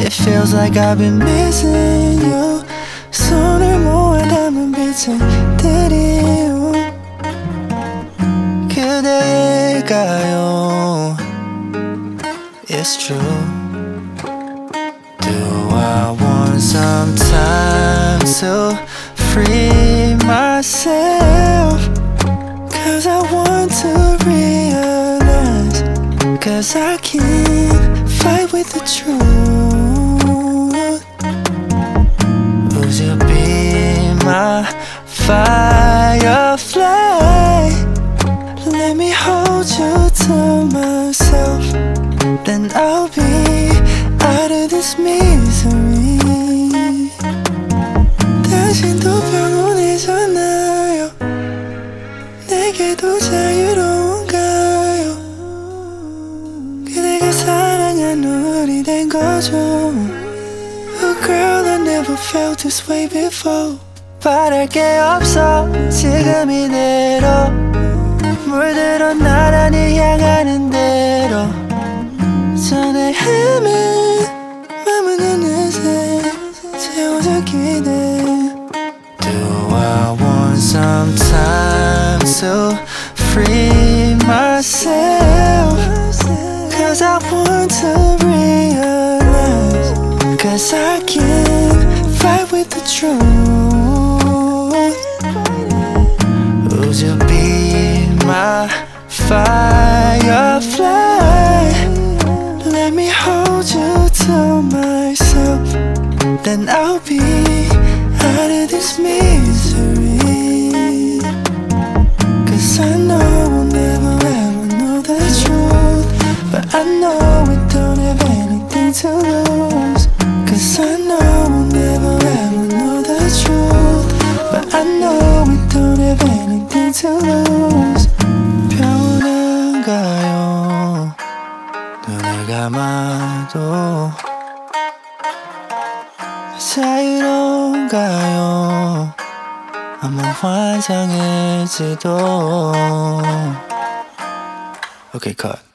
It feels like I've been missing you. 손을 모아 담은 빛은 드리움 그대일까요? It's true. Do I want some time to free myself? Cause I want to realize, cause I can't fight with the truth. Would you be my firefly? Let me hold you to myself. Then I'll be out of this misery. 당신도 평온해졌나요? 내게도 자유로운가요? 그대가 사랑한 우리 된 거죠. Oh girl, I never felt this way before. 바랄 게 없어 지금 이대로 물들어 나란히 향하는 대로 전에 헤맨 맘은 어느새 채워져 기대. Do I want some time to free myself? Cause I want to realize, cause I can't fight with the truth. Would you be my firefly? Let me hold you to myself. Then I'll be out of this misery. Cause I know we'll never ever know the truth, but I know we don't have anything to lose. Cause I know we'll never ever know the truth, but I know we don't have anything to lose. 평온한가요? 눈을 감아도 자유로운가요? 아무 환상일지도. Okay, cut.